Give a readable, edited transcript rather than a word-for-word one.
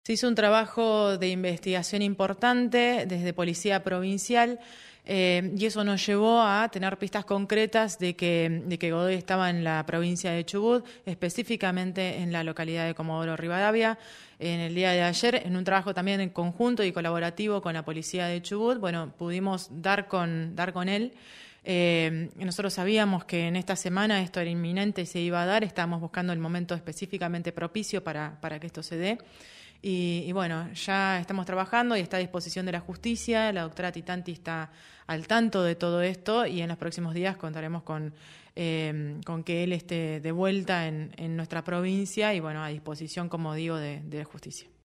Se hizo un trabajo de investigación importante desde Policía Provincial y eso nos llevó a tener pistas concretas de que Godoy estaba en la provincia de Chubut, específicamente en la localidad de Comodoro Rivadavia. En el día de ayer, en un trabajo también en conjunto y colaborativo con la Policía de Chubut, bueno, pudimos dar con él. Nosotros sabíamos que en esta semana esto era inminente y se iba a dar, estábamos buscando el momento específicamente propicio para que esto se dé. Y bueno, ya estamos trabajando y está a disposición de la justicia. La doctora Titanti está al tanto de todo esto y en los próximos días contaremos con que él esté de vuelta en nuestra provincia y bueno, a disposición, como digo, de justicia.